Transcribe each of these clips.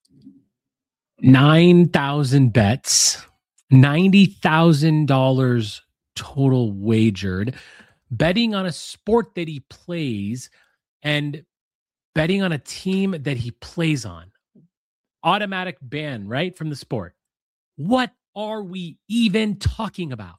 9,000 bets, $90,000 total wagered, betting on a sport that he plays and betting on a team that he plays on. Automatic ban, right, from the sport. What are we even talking about?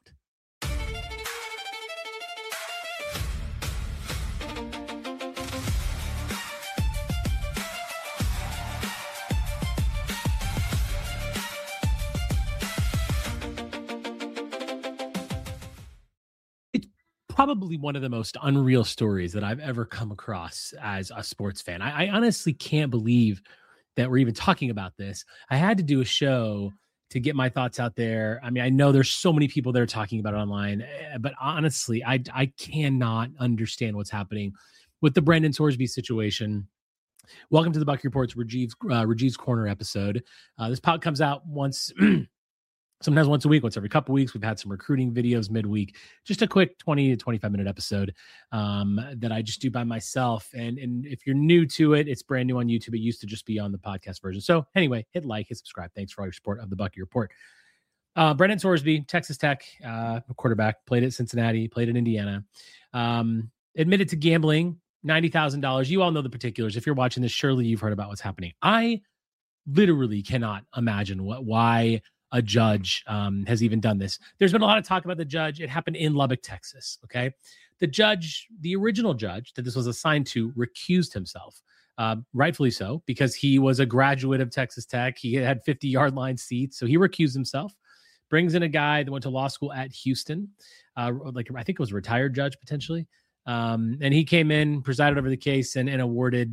Probably one of the most unreal stories that I've ever come across as a sports fan. I honestly can't believe that we're even talking about this. I had to do a show to get my thoughts out there. I mean, I know there's so many people that are talking about it online, but honestly, I cannot understand what's happening with the Brendan Sorsby situation. Welcome to the Buck Reports Rajiv's Corner episode. This pod comes out once sometimes once a week, once every couple weeks. We've had some recruiting videos midweek, just a quick 20 to 25 minute episode that I just do by myself. And if you're new to it, it's brand new on YouTube. It used to just be on the podcast version. So anyway, hit like, hit subscribe. Thanks for all your support of the Bucky Report. Brendan Sorsby, Texas Tech quarterback, played at Cincinnati, played at Indiana, admitted to gambling, $90,000. You all know the particulars. If you're watching this, surely you've heard about what's happening. I literally cannot imagine why a judge has even done this. There's been a lot of talk about the judge. It happened in Lubbock, Texas. Okay. The judge, the original judge that this was assigned to, recused himself, rightfully so, because he was a graduate of Texas Tech. He had 50-yard line seats. So he recused himself, brings in a guy that went to law school at Houston. I think it was a retired judge potentially. And he came in, presided over the case and awarded,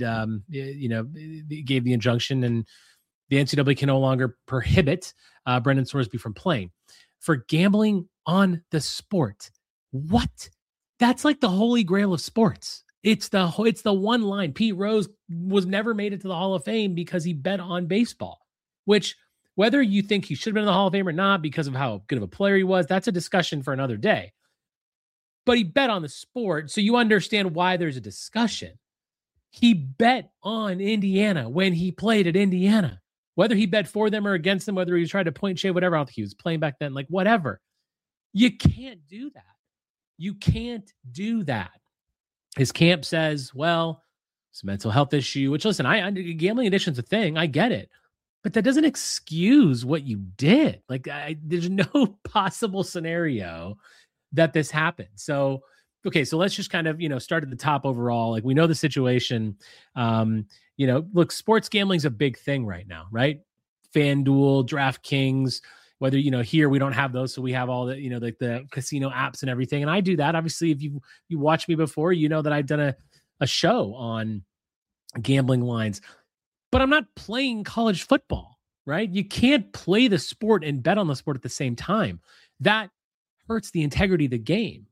gave the injunction, and the NCAA can no longer prohibit Brendan Sorsby from playing for gambling on the sport. What? That's like the holy grail of sports. It's the one line. Pete Rose was never made it to the Hall of Fame because he bet on baseball, which whether you think he should have been in the Hall of Fame or not because of how good of a player he was, that's a discussion for another day. But he bet on the sport, so you understand why there's a discussion. He bet on Indiana when he played at Indiana. Whether he bet for them or against them, whether he was trying to point shade, whatever, I don't think he was playing back then, like whatever. You can't do that. You can't do that. His camp says, well, it's a mental health issue, which listen, gambling addiction's a thing. I get it. But that doesn't excuse what you did. Like there's no possible scenario that this happened. So, okay, so let's just kind of, start at the top overall. Like we know the situation. Look, sports gambling is a big thing right now, right? FanDuel, DraftKings, whether, here we don't have those. So we have all the, like the casino apps and everything. And I do that. Obviously, if you watched me before, you know that I've done a show on gambling lines, but I'm not playing college football, right? You can't play the sport and bet on the sport at the same time. That hurts the integrity of the game.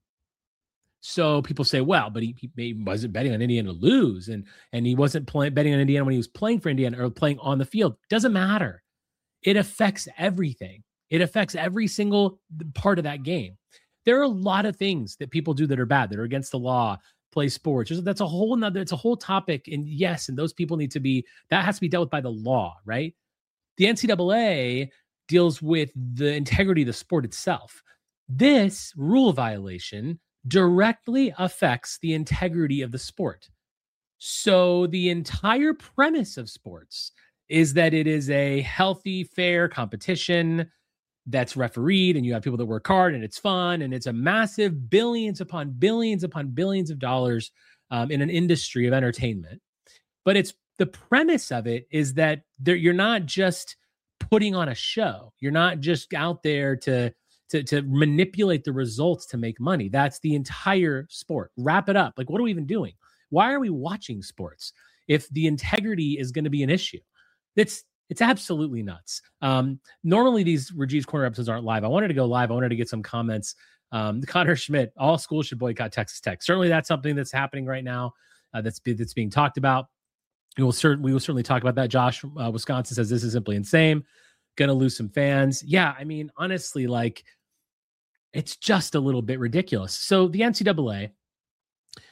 So people say, well, but he wasn't betting on Indiana to lose, and he wasn't betting on Indiana when he was playing for Indiana or playing on the field. Doesn't matter. It affects everything. It affects every single part of that game. There are a lot of things that people do that are bad, that are against the law, play sports. It's a whole topic. And yes, and those people that has to be dealt with by the law, right? The NCAA deals with the integrity of the sport itself. This rule violation directly affects the integrity of the sport. So the entire premise of sports is that it is a healthy, fair competition that's refereed, and you have people that work hard, and it's fun, and it's a massive billions upon billions of dollars in an industry of entertainment. But it's the premise of it is that you're not just putting on a show. You're not just out there to manipulate the results to make money. That's the entire sport. Wrap it up. Like, what are we even doing? Why are we watching sports if the integrity is going to be an issue? It's absolutely nuts. Normally these Rajiv's Corner episodes aren't live. I wanted to go live. I wanted to get some comments. Connor Schmidt, all schools should boycott Texas Tech. Certainly that's something that's happening right now. That's being talked about. We will certainly talk about that. Josh, Wisconsin says this is simply insane. Going to lose some fans. Yeah. I mean, honestly, like, it's just a little bit ridiculous. So the NCAA,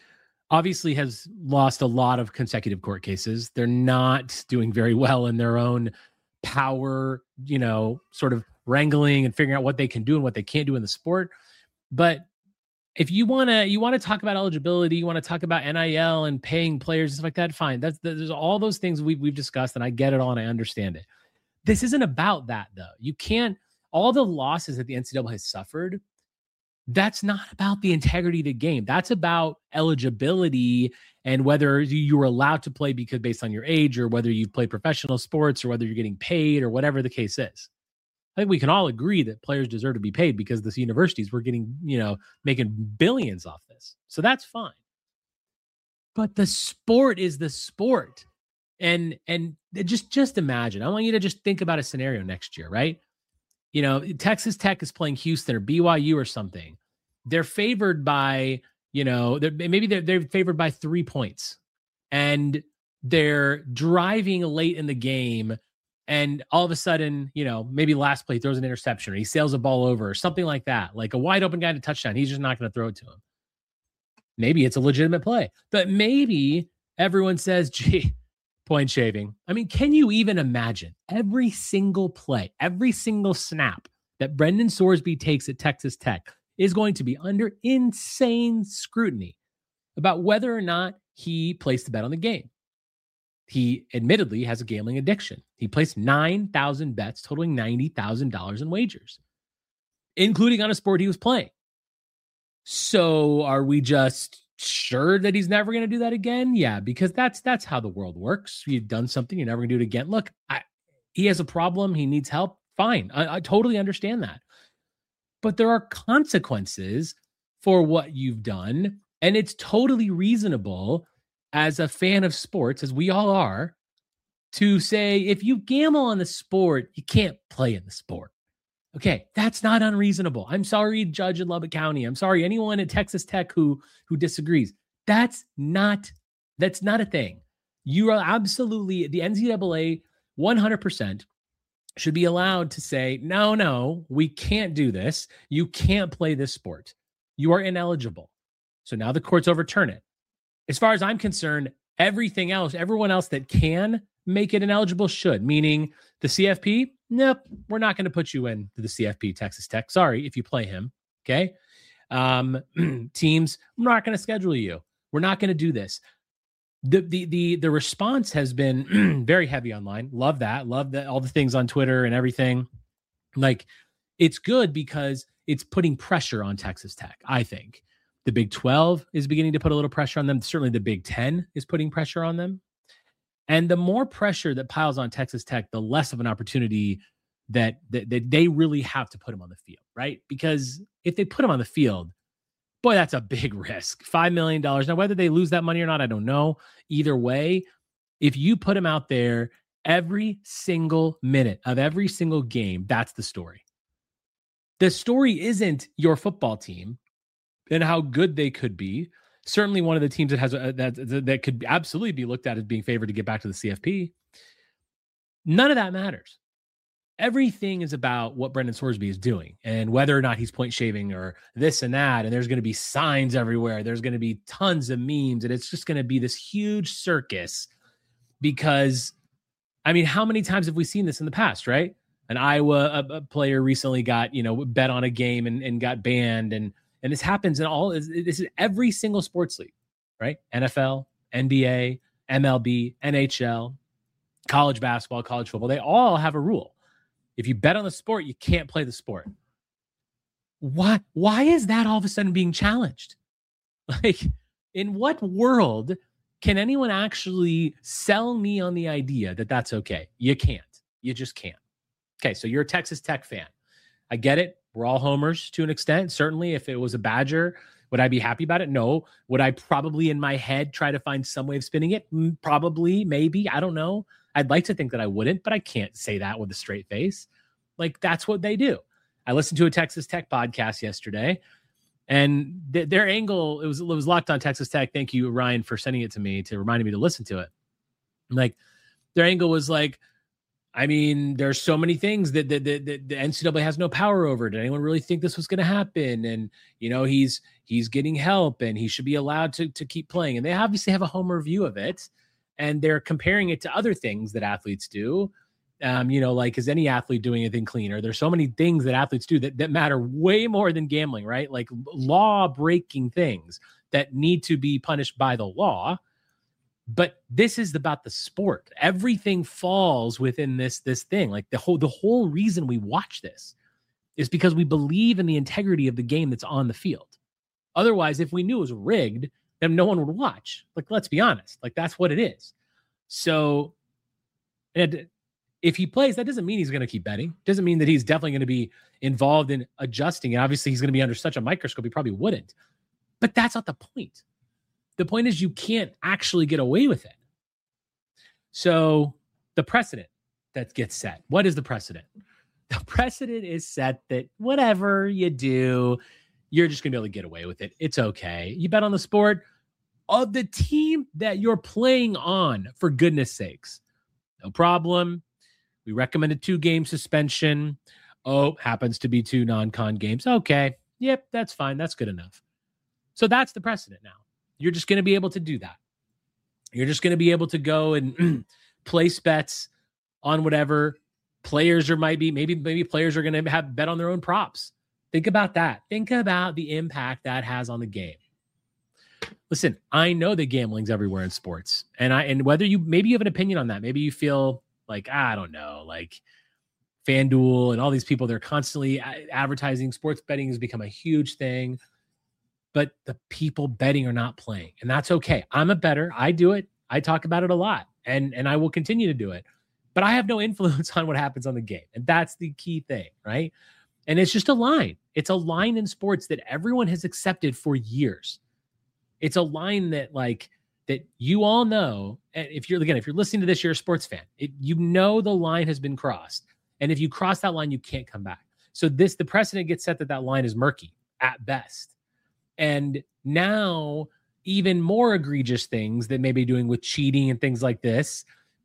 obviously has lost a lot of consecutive court cases. They're not doing very well in their own power, sort of wrangling and figuring out what they can do and what they can't do in the sport. But if you want to talk about eligibility, you want to talk about NIL and paying players and stuff like that, fine. There's all those things we've discussed, and I get it all and I understand it. This isn't about that, though. You can't, all the losses that the NCAA has suffered, that's not about the integrity of the game. That's about eligibility and whether you were allowed to play because based on your age, or whether you play professional sports, or whether you're getting paid, or whatever the case is. I think we can all agree that players deserve to be paid because these universities were getting, making billions off this. So that's fine. But the sport is the sport. And just imagine, I want you to just think about a scenario next year, right? Texas Tech is playing Houston or BYU or something. They're favored by, they're favored by 3 points, and they're driving late in the game. And all of a sudden, maybe last play throws an interception, or he sails a ball over, or something like that, like a wide open guy to touchdown. He's just not going to throw it to him. Maybe it's a legitimate play, but maybe everyone says, gee, point shaving. I mean, can you even imagine every single play, every single snap that Brendan Sorsby takes at Texas Tech is going to be under insane scrutiny about whether or not he placed the bet on the game? He admittedly has a gambling addiction. He placed 9,000 bets totaling $90,000 in wagers, including on a sport he was playing. So are we just sure that he's never going to do that again? Yeah, because that's how the world works. You've done something, you're never going to do it again. Look, he has a problem. He needs help. Fine. I totally understand that. But there are consequences for what you've done. And it's totally reasonable as a fan of sports, as we all are, to say, if you gamble on the sport, you can't play in the sport. Okay, that's not unreasonable. I'm sorry, judge in Lubbock County. I'm sorry, anyone at Texas Tech who disagrees. That's not a thing. You are absolutely, the NCAA 100% should be allowed to say, no, we can't do this. You can't play this sport. You are ineligible. So now the courts overturn it. As far as I'm concerned, everything else, everyone else that can make it ineligible should, meaning the CFP, nope, we're not going to put you into the CFP, Texas Tech. Sorry if you play him, okay? Teams, I'm not going to schedule you. We're not going to do this. The response has been very heavy online. Love that. All the things on Twitter and everything. Like, it's good because it's putting pressure on Texas Tech, I think. The Big 12 is beginning to put a little pressure on them. Certainly the Big 10 is putting pressure on them. And the more pressure that piles on Texas Tech, the less of an opportunity that they really have to put him on the field, right? Because if they put him on the field, boy, that's a big risk. $5 million. Now, whether they lose that money or not, I don't know. Either way, if you put him out there every single minute of every single game, that's the story. The story isn't your football team and how good they could be. Certainly one of the teams that has that could absolutely be looked at as being favored to get back to the CFP. None of that matters. Everything is about what Brendan Sorsby is doing and whether or not he's point shaving or this and that. And there's going to be signs everywhere. There's going to be tons of memes, and it's just going to be this huge circus because, I mean, how many times have we seen this in the past, right? An Iowa a player recently got, bet on a game and got banned. And this happens in this is every single sports league, right? NFL, NBA, MLB, NHL, college basketball, college football. They all have a rule. If you bet on the sport, you can't play the sport. Why is that all of a sudden being challenged? Like, in what world can anyone actually sell me on the idea that that's okay? You can't. You just can't. Okay, so you're a Texas Tech fan. I get it. We're all homers to an extent. Certainly, if it was a Badger, would I be happy about it? No. Would I probably in my head try to find some way of spinning it? Probably, maybe. I don't know. I'd like to think that I wouldn't, but I can't say that with a straight face. Like, that's what they do. I listened to a Texas Tech podcast yesterday, and their angle, it was Locked on Texas Tech. Thank you, Ryan, for sending it to me, to reminding me to listen to it. Like, their angle was like, I mean, there's so many things that the NCAA has no power over. Did anyone really think this was going to happen? And he's getting help, and he should be allowed to keep playing. And they obviously have a home review of it, and they're comparing it to other things that athletes do. Like, is any athlete doing anything cleaner? There's so many things that athletes do that matter way more than gambling, right? Like law breaking things that need to be punished by the law. But this is about the sport. Everything falls within this thing. Like the whole reason we watch this is because we believe in the integrity of the game that's on the field. Otherwise, if we knew it was rigged, then no one would watch. Like, let's be honest. Like, that's what it is. So, and if he plays, that doesn't mean he's going to keep betting. Doesn't mean that he's definitely going to be involved in adjusting. And obviously, he's going to be under such a microscope, he probably wouldn't. But that's not the point. The point is you can't actually get away with it. So the precedent that gets set, what is the precedent? The precedent is set that whatever you do, you're just going to be able to get away with it. It's okay. You bet on the sport of the team that you're playing on, for goodness sakes. No problem. We recommend a 2-game suspension. Oh, happens to be 2 non-con games. Okay. Yep, that's fine. That's good enough. So that's the precedent now. You're just going to be able to do that. You're just going to be able to go and place bets on whatever players there might be. Maybe players are going to have bet on their own props. Think about that. Think about the impact that has on the game. Listen, I know that gambling's everywhere in sports, and whether maybe you have an opinion on that. Maybe you feel like, I don't know, like FanDuel and all these people, they're constantly advertising sports betting has become a huge thing. But the people betting are not playing, and that's okay. I'm a bettor. I do it. I talk about it a lot, and I will continue to do it. But I have no influence on what happens on the game, and that's the key thing, right? And it's just a line. It's a line in sports that everyone has accepted for years. It's a line that you all know. And if you're listening to this, you're a sports fan. You know the line has been crossed, and if you cross that line, you can't come back. So the precedent gets set that line is murky at best. And now even more egregious things that may be doing with cheating and things like this,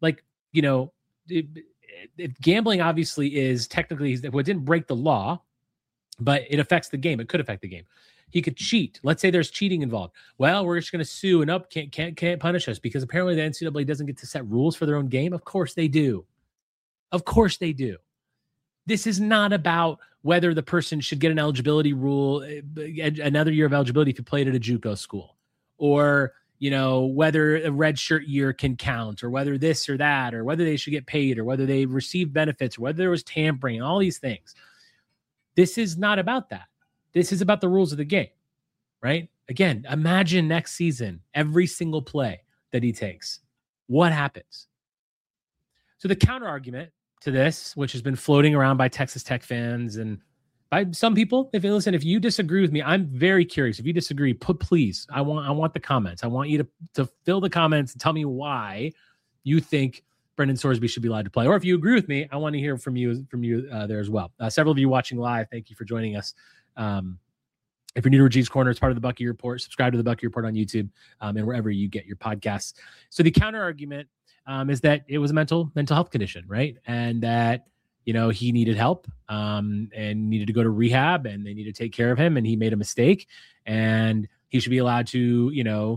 if gambling obviously is technically, well, it didn't break the law, but it affects the game. It could affect the game. He could cheat. Let's say there's cheating involved. Well, we're just going to sue and can't punish us because apparently the NCAA doesn't get to set rules for their own game. Of course they do. Of course they do. This is not about whether the person should get an eligibility rule, another year of eligibility if you played at a JUCO school, or, whether a red shirt year can count, or whether this or that, or whether they should get paid, or whether they receive benefits, or whether there was tampering, all these things. This is not about that. This is about the rules of the game, right? Again, imagine next season, every single play that he takes, what happens? So the counter argument to this, which has been floating around by Texas Tech fans and by some people, if you disagree with me, I'm very curious. If you disagree, please, I want the comments. I want you to fill the comments and tell me why you think Brendan Sorsby should be allowed to play. Or if you agree with me, I want to hear from you there as well. Several of you watching live, thank you for joining us. If you're new to Rajeev's Corner, it's part of the Bucky Report. Subscribe to the Bucky Report on YouTube and wherever you get your podcasts. So the counter argument is that it was a mental health condition, right? And that, he needed help and needed to go to rehab, and they need to take care of him, and he made a mistake, and he should be allowed to,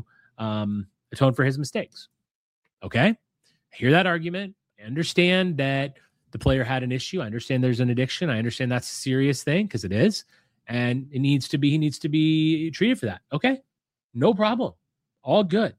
atone for his mistakes. Okay? I hear that argument. I understand that the player had an issue. I understand there's an addiction. I understand that's a serious thing, because it is, and he needs to be treated for that. Okay? No problem. All good.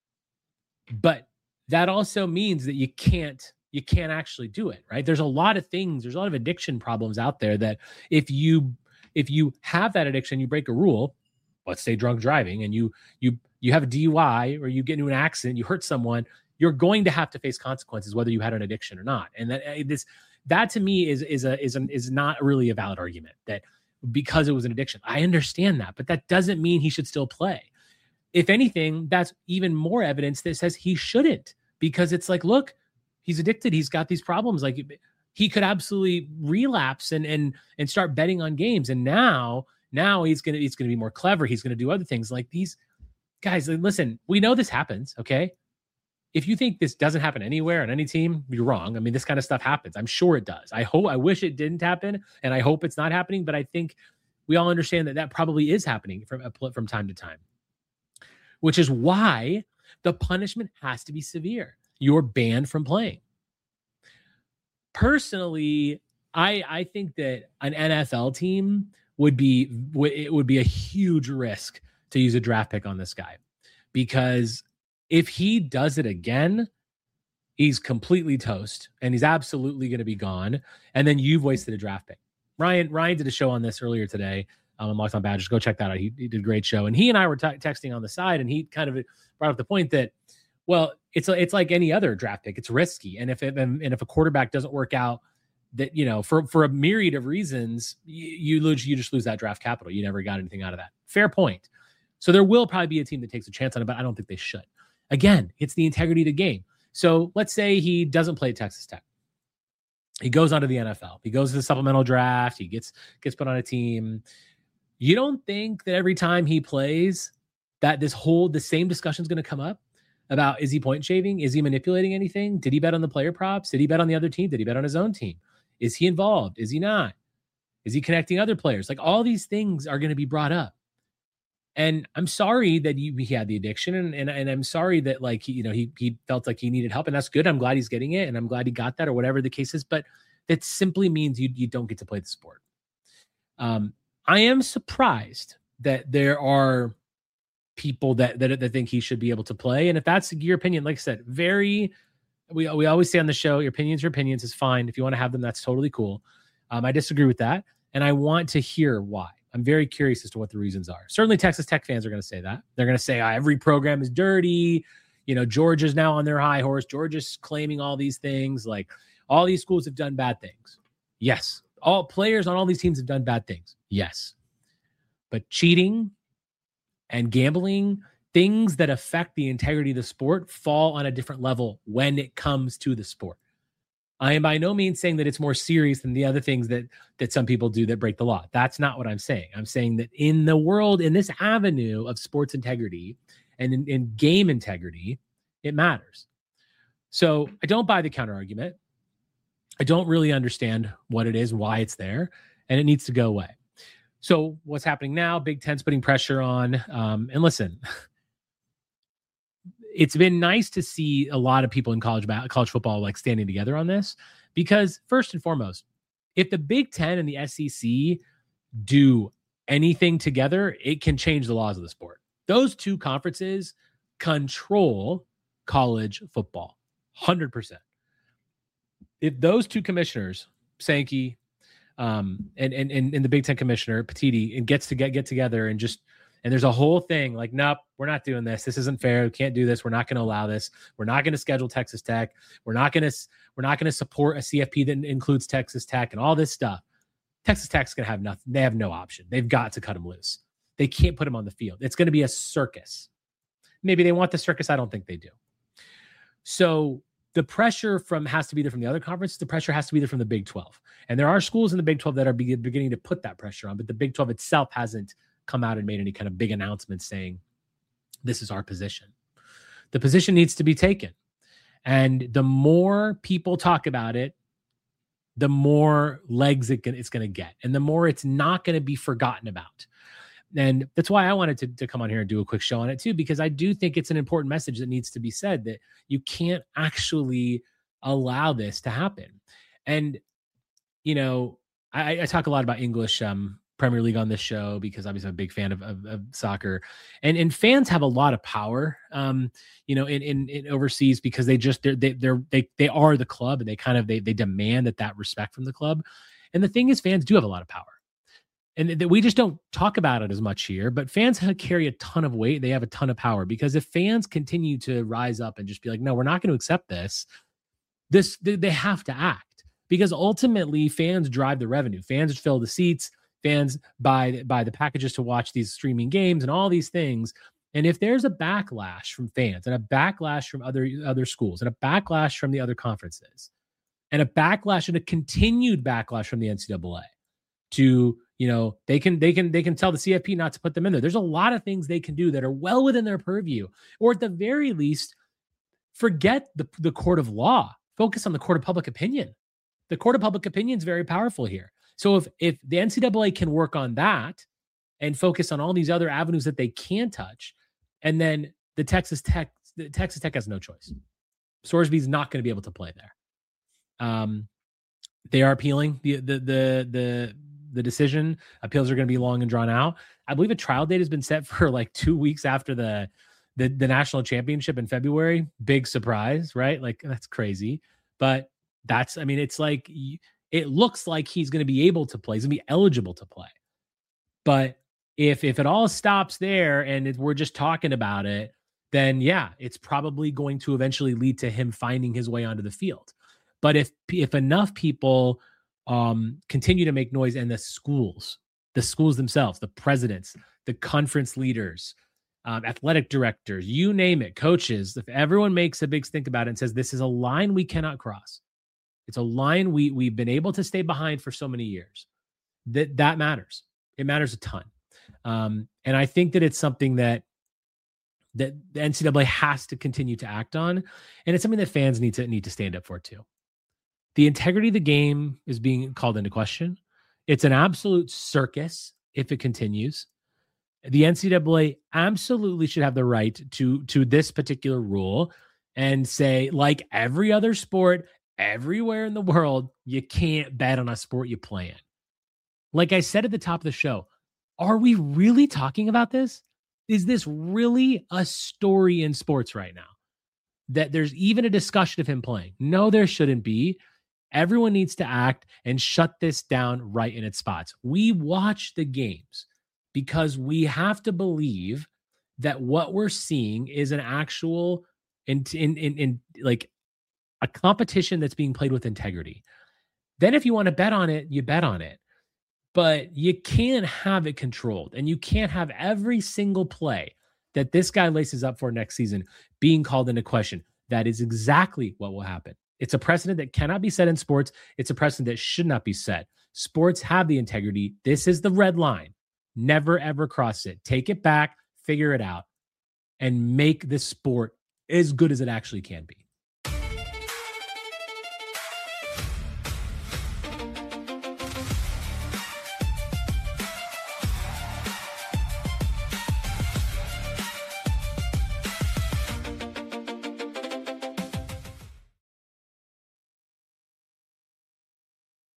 But that also means that you can't actually do it, right? There's a lot of addiction problems out there that if you have that addiction, you break a rule, let's say drunk driving, and you have a DUI, or you get into an accident, you hurt someone, you're going to have to face consequences whether you had an addiction or not. And that to me is not really a valid argument that because it was an addiction. I understand that, but that doesn't mean he should still play. If anything, that's even more evidence that says he shouldn't, because it's like, look, he's addicted. He's got these problems. Like, he could absolutely relapse and start betting on games. And now he's going to be more clever. He's going to do other things like these guys. Listen, we know this happens. Okay. if you think this doesn't happen anywhere on any team, you're wrong. I mean, this kind of stuff happens. I'm sure it does. I wish it didn't happen, and I hope it's not happening, but I think we all understand that probably is happening from time to time, which is why the punishment has to be severe. You're banned from playing. Personally, I think that an NFL team would be a huge risk to use a draft pick on this guy, because if he does it again, he's completely toast and he's absolutely going to be gone. And then you've wasted a draft pick. Ryan did a show on this earlier today on Locked On Badgers. Go check that out. He did a great show. And he and I were texting on the side, and he kind of brought up the point that, well, it's like any other draft pick. It's risky. And if a quarterback doesn't work out, that, you know, for a myriad of reasons, you just lose that draft capital. You never got anything out of that. Fair point. So there will probably be a team that takes a chance on it, but I don't think they should. Again, it's the integrity of the game. So let's say he doesn't play at Texas Tech. He goes on to the NFL. He goes to the supplemental draft. He gets put on a team. You don't think that every time he plays that the same discussion is going to come up about, is he point shaving? Is he manipulating anything? Did he bet on the player props? Did he bet on the other team? Did he bet on his own team? Is he involved? Is he not? Is he connecting other players? Like, all these things are going to be brought up. And I'm sorry that he had the addiction, and I'm sorry that, like, he felt like he needed help, and that's good. I'm glad he's getting it, and I'm glad he got that, or whatever the case is. But that simply means you don't get to play the sport. I am surprised that there are people that think he should be able to play, and if that's your opinion, like I said, we always say on the show, your opinions is fine. If you want to have them, that's totally cool. I disagree with that, and I want to hear why. I'm very curious as to what the reasons are. Certainly Texas Tech fans are going to say that. They're going to say, every program is dirty. You know, Georgia's now on their high horse. Georgia's claiming all these things. Like, all these schools have done bad things. Yes. All players on all these teams have done bad things. Yes. But cheating and gambling, things that affect the integrity of the sport, fall on a different level when it comes to the sport. I am by no means saying that it's more serious than the other things that some people do that break the law. That's not what I'm saying. I'm saying that in the world, in this avenue of sports integrity and in game integrity, it matters. So I don't buy the counter argument. I don't really understand what it is, why it's there, and it needs to go away. So what's happening now? Big Ten's putting pressure on. And listen, it's been nice to see a lot of people in college football like standing together on this, because first and foremost, if the Big Ten and the SEC do anything together, it can change the laws of the sport. Those two conferences control college football 100%. If those two commissioners, Sankey, and the Big Ten commissioner Petiti, and get together and there's a whole thing like, nope, we're not doing this. This isn't fair. We can't do this. We're not going to allow this. We're not going to schedule Texas Tech. We're not going to support a CFP that includes Texas Tech and all this stuff. Texas Tech's going to have nothing. They have no option. They've got to cut him loose. They can't put him on the field. It's going to be a circus. Maybe they want the circus. I don't think they do. So the pressure has to be there from the other conferences. The pressure has to be there from the Big 12. And there are schools in the Big 12 that are beginning to put that pressure on, but the Big 12 itself hasn't come out and made any kind of big announcement saying, this is our position. The position needs to be taken. And the more people talk about it, the more legs it's going to get. And the more it's not going to be forgotten about. And that's why I wanted to come on here and do a quick show on it too, because I do think it's an important message that needs to be said, that you can't actually allow this to happen. And, you know, I talk a lot about English Premier League on this show because obviously I'm a big fan of soccer, and fans have a lot of power, in overseas, because they are the club, and they demand that respect from the club. And the thing is, fans do have a lot of power, and we just don't talk about it as much here, but fans carry a ton of weight. They have a ton of power, because if fans continue to rise up and just be like, no, we're not going to accept this, they have to act, because ultimately fans drive the revenue. Fans fill the seats. Fans buy the packages to watch these streaming games and all these things. And if there's a backlash from fans, and a backlash from other schools, and a backlash from the other conferences, and a backlash and a continued backlash from the NCAA to, they can tell the CFP not to put them in there. There's a lot of things they can do that are well within their purview, or at the very least, Forget the court of law. Focus on the court of public opinion. The court of public opinion is very powerful here. So if the NCAA can work on that and focus on all these other avenues that they can touch, and then the Texas Tech has no choice. Sorsby's not going to be able to play there. They are appealing the decision. Appeals are going to be long and drawn out. I believe a trial date has been set for like 2 weeks after the national championship in February. Big surprise, right? Like, that's crazy. But it's like, it looks like he's going to be able to play. He's going to be eligible to play. But if it all stops there and we're just talking about it, then yeah, it's probably going to eventually lead to him finding his way onto the field. But if enough people continue to make noise, and the schools themselves, the presidents, the conference leaders, athletic directors, you name it, coaches, if everyone makes a big stink about it and says, this is a line we cannot cross. It's a line we've been able to stay behind for so many years. That matters. It matters a ton. And I think that it's something that the NCAA has to continue to act on. And it's something that fans need to stand up for too. The integrity of the game is being called into question. It's an absolute circus if it continues. The NCAA absolutely should have the right to this particular rule and say, like every other sport everywhere in the world, you can't bet on a sport you play in. Like I said at the top of the show, are we really talking about this? Is this really a story in sports right now? That there's even a discussion of him playing? No, there shouldn't be. Everyone needs to act and shut this down right in its spots. We watch the games because we have to believe that what we're seeing is an actual in like a competition that's being played with integrity. Then if you want to bet on it, you bet on it. But you can't have it controlled, and you can't have every single play that this guy laces up for next season being called into question. That is exactly what will happen. It's a precedent that cannot be set in sports. It's a precedent that should not be set. Sports have the integrity. This is the red line. Never, ever cross it. Take it back, figure it out, and make this sport as good as it actually can be.